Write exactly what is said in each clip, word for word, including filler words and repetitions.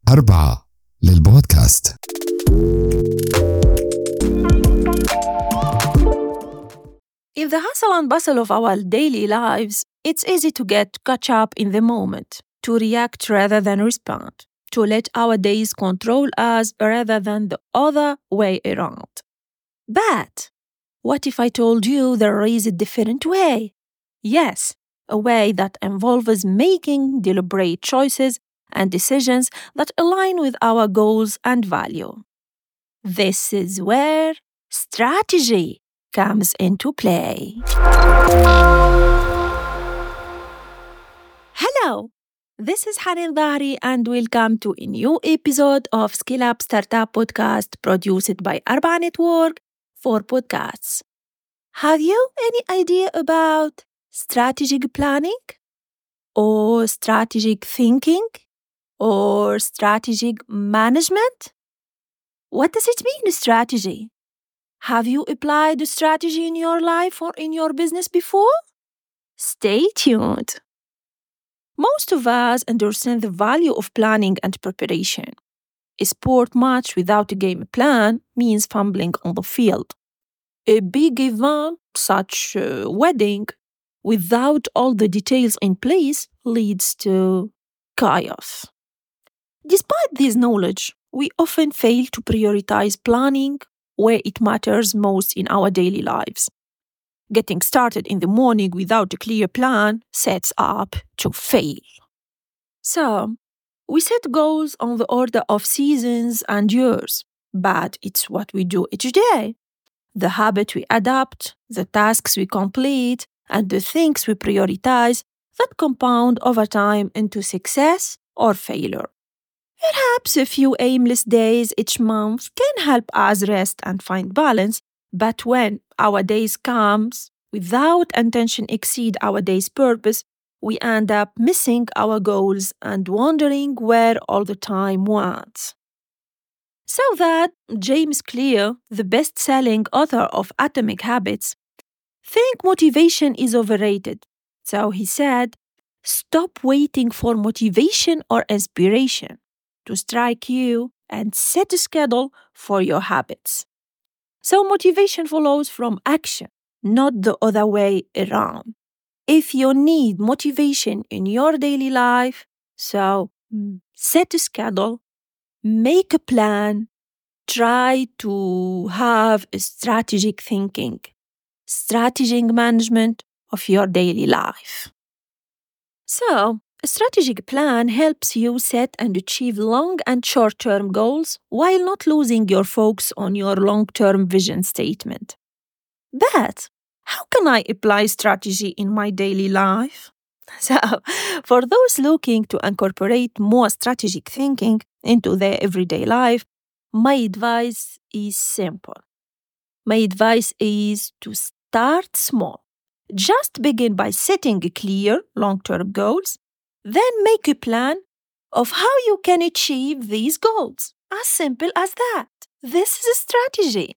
أربعة للبودكاست. In the hustle and bustle of our daily lives, it's easy to get caught up in the moment, to react rather than respond, to let our days control us rather than the other way around. But what if I told you there is a different way? Yes, a way that involves making deliberate choices and decisions that align with our goals and value. This is where strategy comes into play. Hello, this is Hanin Dhahri and welcome to a new episode of Skill Up Startup Podcast produced by Arba Network for podcasts. Have you any idea about strategic planning or strategic thinking or strategic management? What does it mean, strategy? Have you applied a strategy in your life or in your business before? Stay tuned. Most of us understand the value of planning and preparation. A sport match without a game plan means fumbling on the field. A big event, such a wedding, without all the details in place leads to chaos. Despite this knowledge, we often fail to prioritize planning where it matters most in our daily lives. Getting started in the morning without a clear plan sets up to fail. So, we set goals on the order of seasons and years, but it's what we do each day. The habit we adopt, the tasks we complete, and the things we prioritize that compound over time into success or failure. Perhaps a few aimless days each month can help us rest and find balance, but when our days comes without intention exceed our day's purpose, we end up missing our goals and wondering where all the time went. So that James Clear, the best-selling author of Atomic Habits, think motivation is overrated. So he said, stop waiting for motivation or inspiration to strike you and set a schedule for your habits. So motivation follows from action, not the other way around. If you need motivation in your daily life, so set a schedule, make a plan, try to have a strategic thinking, strategic management of your daily life. So, a strategic plan helps you set and achieve long and short-term goals while not losing your focus on your long-term vision statement. But how can I apply strategy in my daily life? So, for those looking to incorporate more strategic thinking into their everyday life, my advice is simple. My advice is to start small. Just begin by setting clear long-term goals. Then make a plan of how you can achieve these goals. As simple as that. This is a strategy.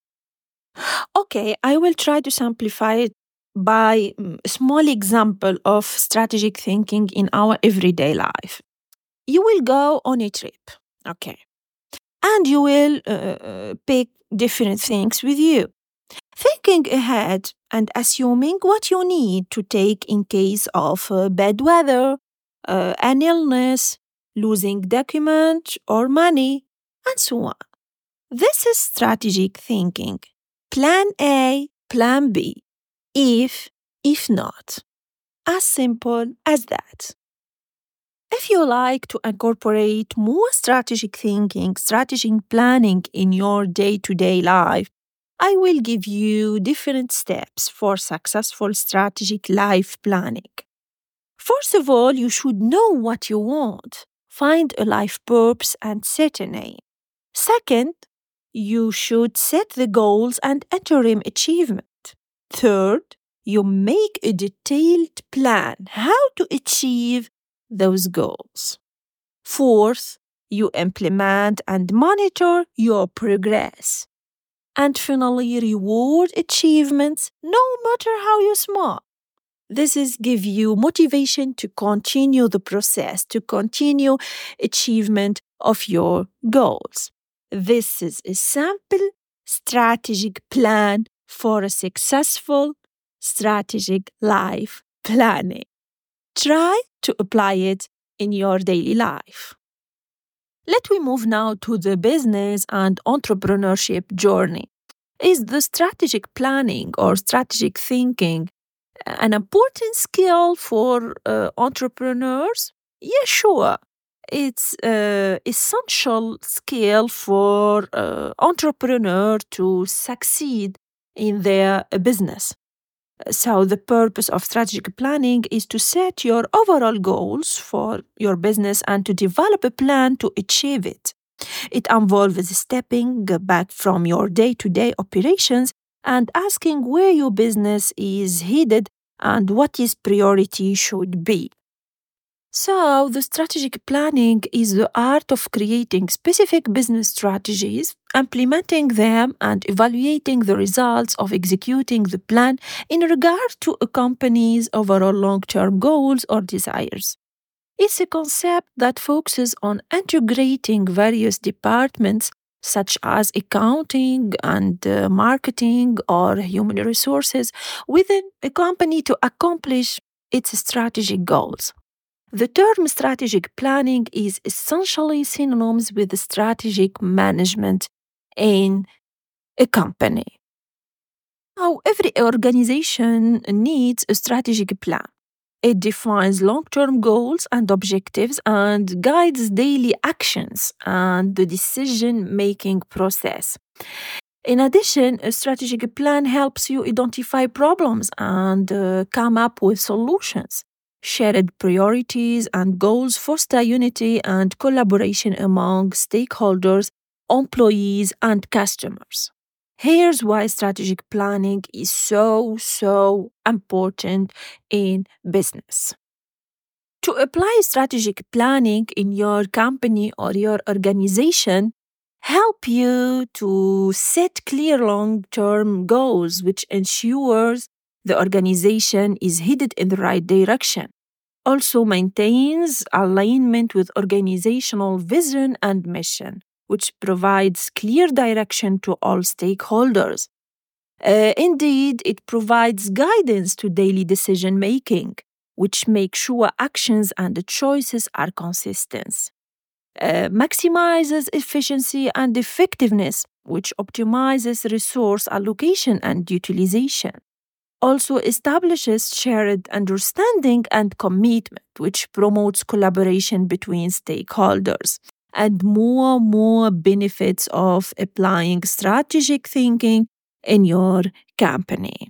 Okay, I will try to simplify it by a small example of strategic thinking in our everyday life. You will go on a trip, okay, and you will uh, pick different things with you. Thinking ahead and assuming what you need to take in case of uh, bad weather, Uh, an illness, losing document or money, and so on. This is strategic thinking. Plan A, plan B. If, if not. As simple as that. If you like to incorporate more strategic thinking, strategic planning in your day-to-day life, I will give you different steps for successful strategic life planning. First of all, you should know what you want. Find a life purpose and set an aim. Second, you should set the goals and interim achievement. Third, you make a detailed plan how to achieve those goals. Fourth, you implement and monitor your progress. And finally, reward achievements no matter how you small. This is give you motivation to continue the process, to continue achievement of your goals. This is a simple strategic plan for a successful strategic life planning. Try to apply it in your daily life. Let me move now to the business and entrepreneurship journey. Is the strategic planning or strategic thinking an important skill for uh, entrepreneurs? Yeah, sure. It's an essential skill for uh, entrepreneur to succeed in their business. So the purpose of strategic planning is to set your overall goals for your business and to develop a plan to achieve it. It involves stepping back from your day-to-day operations and asking where your business is headed and what its priority should be. So, the strategic planning is the art of creating specific business strategies, implementing them, and evaluating the results of executing the plan in regard to a company's overall long-term goals or desires. It's a concept that focuses on integrating various departments such as accounting and uh, marketing or human resources within a company to accomplish its strategic goals. The term strategic planning is essentially synonymous with strategic management in a company. Now, every organization needs a strategic plan. It defines long-term goals and objectives and guides daily actions and the decision-making process. In addition, a strategic plan helps you identify problems and uh, come up with solutions. Shared priorities and goals foster unity and collaboration among stakeholders, employees, and customers. Here's why strategic planning is so, so important in business. To apply strategic planning in your company or your organization, help you to set clear long-term goals, which ensures the organization is headed in the right direction. Also maintains alignment with organizational vision and mission, which provides clear direction to all stakeholders. Uh, indeed, it provides guidance to daily decision making, which makes sure actions and choices are consistent. Uh, maximizes efficiency and effectiveness, which optimizes resource allocation and utilization. Also establishes shared understanding and commitment, which promotes collaboration between stakeholders, and more and more benefits of applying strategic thinking in your company.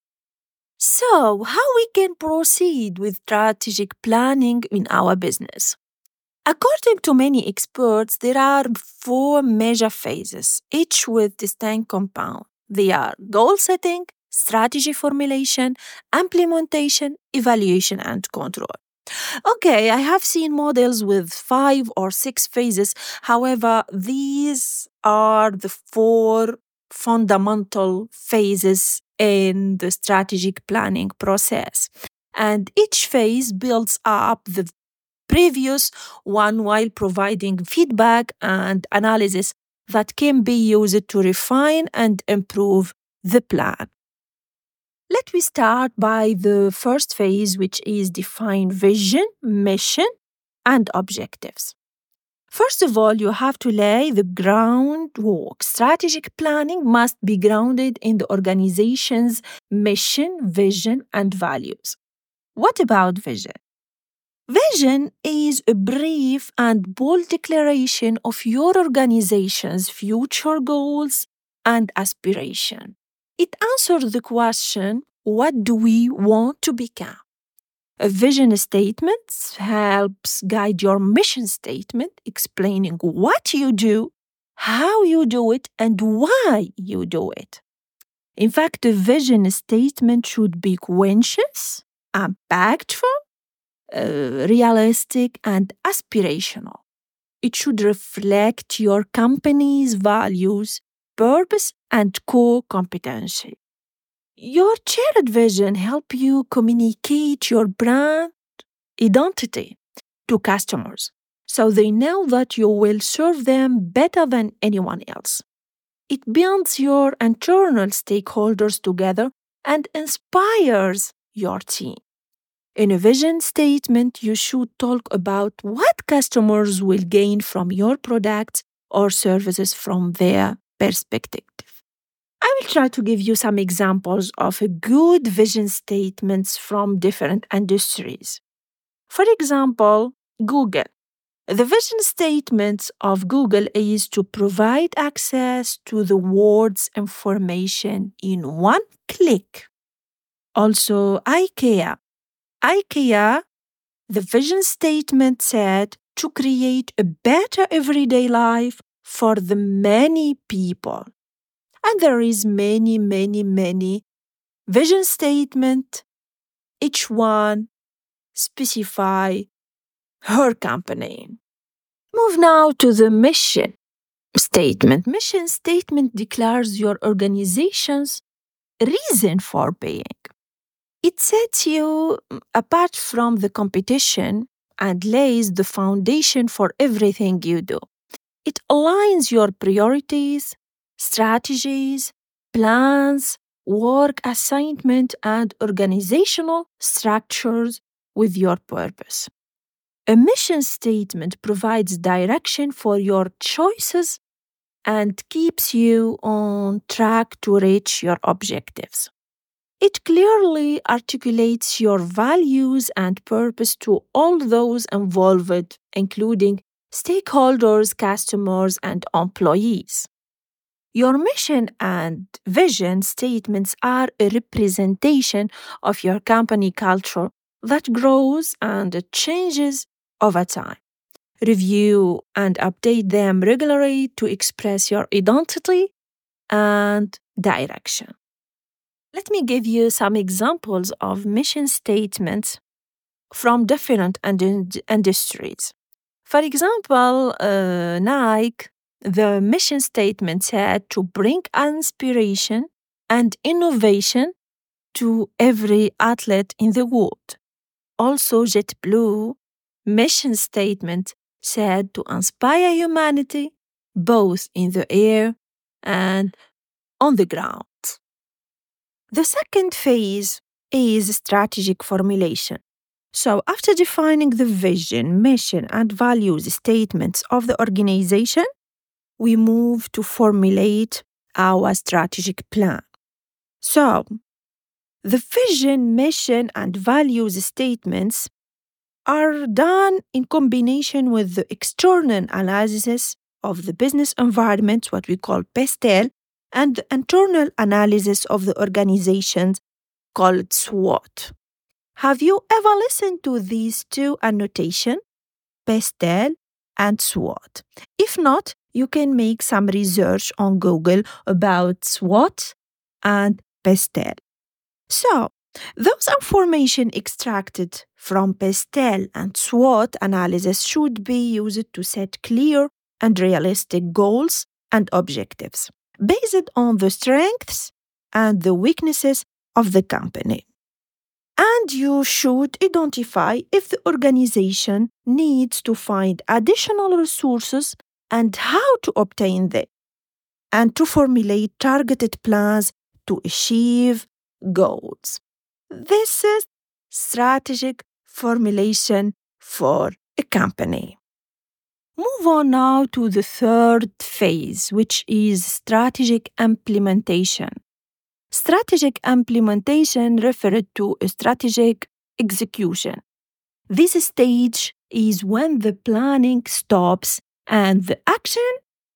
So, how we can proceed with strategic planning in our business? According to many experts, there are four major phases, each with distinct compounds. They are goal setting, strategy formulation, implementation, evaluation, and control. Okay, I have seen models with five or six phases. However, these are the four fundamental phases in the strategic planning process. And each phase builds up the previous one while providing feedback and analysis that can be used to refine and improve the plan. Let me start by the first phase, which is define vision, mission, and objectives. First of all, you have to lay the groundwork. Strategic planning must be grounded in the organization's mission, vision, and values. What about vision? Vision is a brief and bold declaration of your organization's future goals and aspiration. It answers the question, what do we want to become? A vision statement helps guide your mission statement, explaining what you do, how you do it, and why you do it. In fact, a vision statement should be conscious, impactful, uh, realistic, and aspirational. It should reflect your company's values, purpose, and core competency. Your shared vision helps you communicate your brand identity to customers. so they know that you will serve them better than anyone else. It binds your internal stakeholders together and inspires your team. In a vision statement, you should talk about what customers will gain from your products or services from their perspective. I will try to give you some examples of a good vision statements from different industries. For example, Google. The vision statement of Google is to provide access to the world's information in one click. Also, IKEA. IKEA, the vision statement said to create a better everyday life for the many people. And there is many, many, many vision statement. Each one specify her company. Move now to the mission statement. Mission statement declares your organization's reason for being. It sets you apart from the competition and lays the foundation for everything you do. It aligns your priorities, strategies, plans, work assignment, and organizational structures with your purpose. A mission statement provides direction for your choices and keeps you on track to reach your objectives. It clearly articulates your values and purpose to all those involved, including stakeholders, customers, and employees. Your mission and vision statements are a representation of your company culture that grows and changes over time. Review and update them regularly to express your identity and direction. Let me give you some examples of mission statements from different ind- industries. For example, uh, Nike, the mission statement said to bring inspiration and innovation to every athlete in the world. Also, JetBlue mission statement said to inspire humanity both in the air and on the ground. The second phase is strategic formulation. So, after defining the vision, mission, and values statements of the organization, we move to formulate our strategic plan. So, the vision, mission, and values statements are done in combination with the external analysis of the business environment, what we call PESTEL, and the internal analysis of the organization called SWOT. Have you ever listened to these two annotations, PESTEL and SWOT? If not, you can make some research on Google about SWOT and PESTEL. So, those information extracted from PESTEL and SWOT analysis should be used to set clear and realistic goals and objectives based on the strengths and the weaknesses of the company. And you should identify if the organization needs to find additional resources and how to obtain them, and to formulate targeted plans to achieve goals. This is strategic formulation for a company. Move on now to the third phase, which is strategic implementation. Strategic implementation refers to a strategic execution. This stage is when the planning stops and the action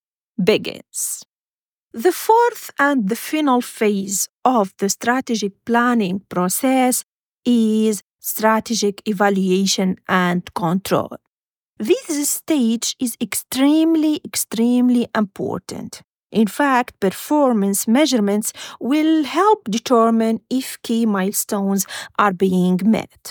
begins. The fourth and the final phase of the strategic planning process is strategic evaluation and control. This stage is extremely, extremely important. In fact, performance measurements will help determine if key milestones are being met.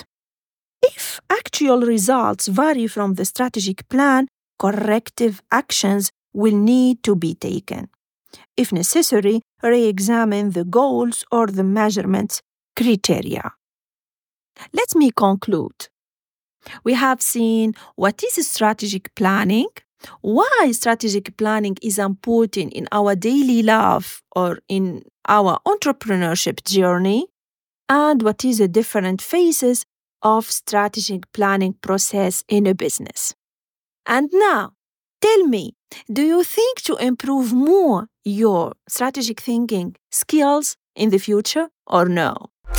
If actual results vary from the strategic plan, corrective actions will need to be taken. If necessary, re-examine the goals or the measurement criteria. Let me conclude. We have seen what is strategic planning, why strategic planning is important in our daily life or in our entrepreneurship journey, and what is the different phases of strategic planning process in a business. And now, tell me, do you think to improve more your strategic thinking skills in the future or no?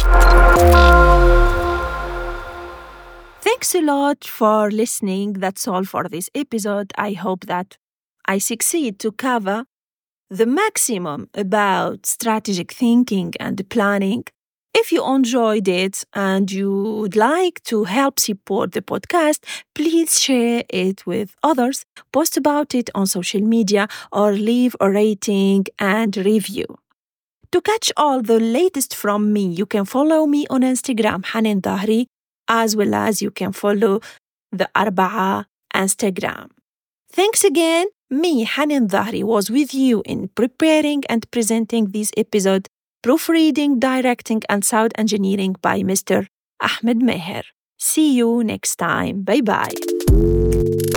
Thanks a lot for listening. That's all for this episode. I hope that I succeed to cover the maximum about strategic thinking and planning. If you enjoyed it and you would like to help support the podcast, please share it with others, post about it on social media, or leave a rating and review. To catch all the latest from me, you can follow me on Instagram, Hanin Dhahri, as well as you can follow the Arba'a Instagram. Thanks again. Me, Hanin Dhahri, was with you in preparing and presenting this episode, proofreading, directing, and sound engineering by Mister Ahmed Meher. See you next time. Bye-bye.